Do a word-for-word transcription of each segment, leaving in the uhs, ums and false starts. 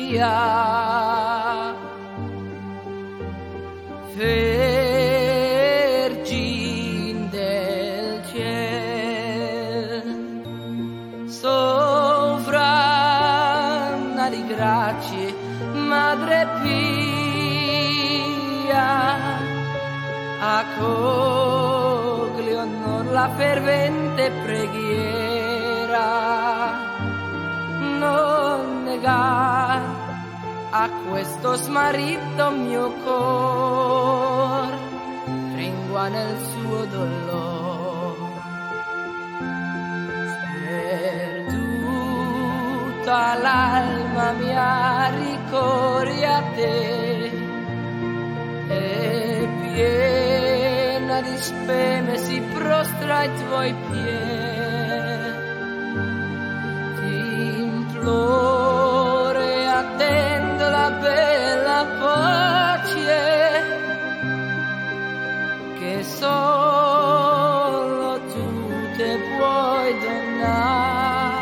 Maria, Vergine del ciel, sovrana di grazie, Madre Pia, accogli onor la fervente preghiera, non negar a questo smarrito mio cor, tringua nel suo dolor. Sperduta l'alma mia ricorre a te, e piena di speme si prostra ai tuoi piedi, ti imploro e attendo la bella pace che solo tu te puoi donare.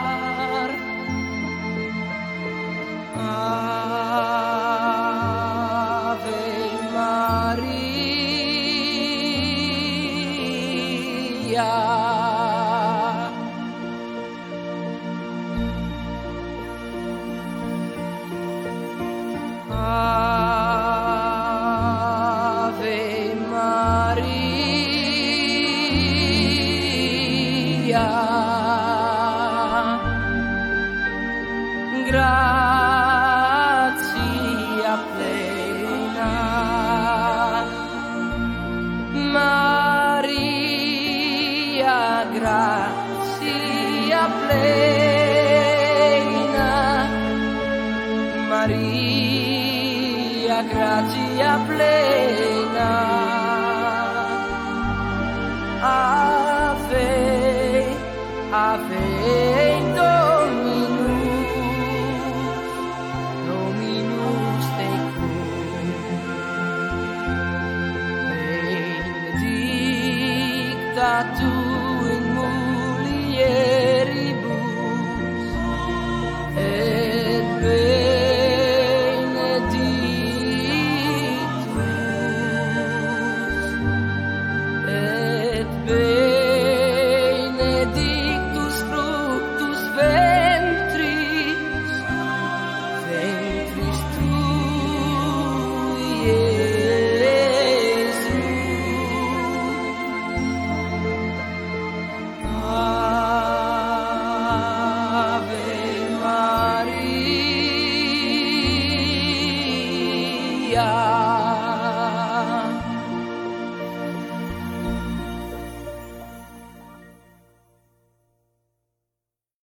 Ave Maria, grazia plena, Maria, grazia plena, Maria, grazia plena, Ave, Ave Dominus, Dominus tecum, benedicta tu in mulieribus, et benedictus fructus ventris, ventris tui, Iesus. Ave Maria.